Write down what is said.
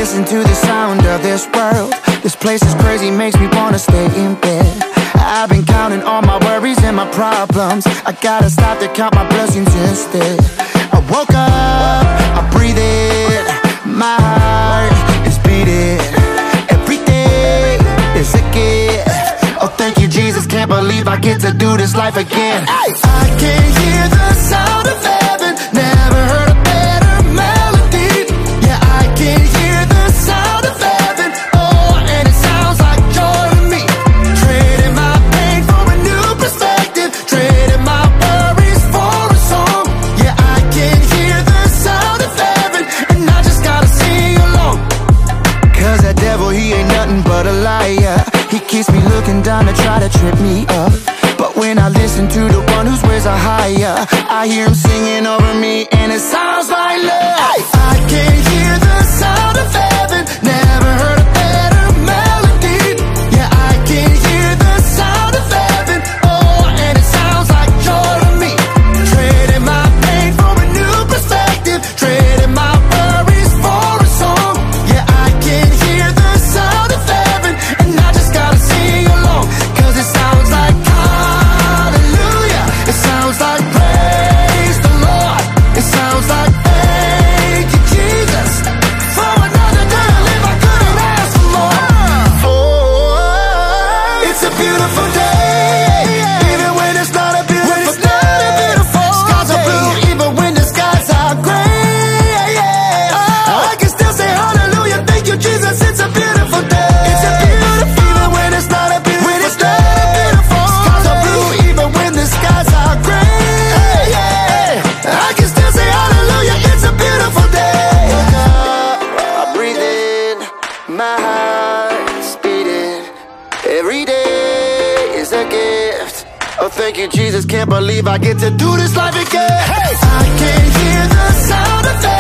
listen to the sound of this world, this place is crazy, makes me wanna stay in bed. I've been counting all my worries and my problems. I gotta stop to count my blessings instead. I woke up, I breathe in, my heart is beating. Every day is a gift. Oh, thank you, Jesus, can't believe I get to do this life again. I can hear the sound of heaven, never heard a better melody. Yeah, I can hear the sound of heaven, oh, and it sounds like joy to me. Trading my pain for a new perspective, trading my worries for a song. Yeah, I can hear the sound of heaven, and I just gotta sing along. Cause that devil, he ain't nothing but a liar. He keeps me looking down to try to trip me up. But when I listen to the one whose ways are higher, I hear him singing over me, and it sounds like love. I can hear the sound of heaven, never heard a better melody. Yeah, I can hear the sound of heaven, oh, and it sounds like joy to me. Trading my pain for a new perspective, trading my worries for a song. Yeah, I can hear the sound of heaven, and I just gotta sing along. Cause it sounds like hallelujah, it sounds like praise the Lord, it sounds like thank you, Jesus, for another day to live. I couldn't ask for more. Oh, it's a beautiful day, even when it's not a beautiful day. Skies are blue, even when the skies are gray. I can still say hallelujah, thank you, Jesus, it's a beautiful day. It's a beautiful, even when it's not a beautiful day. Skies are blue, even when the skies are gray. I can still say hallelujah, it's a beautiful day. Wake up, I breathe in, my heart's beating. Every day is a gift. Oh, thank you, Jesus, can't believe I get to do this life again. I can hear the sound of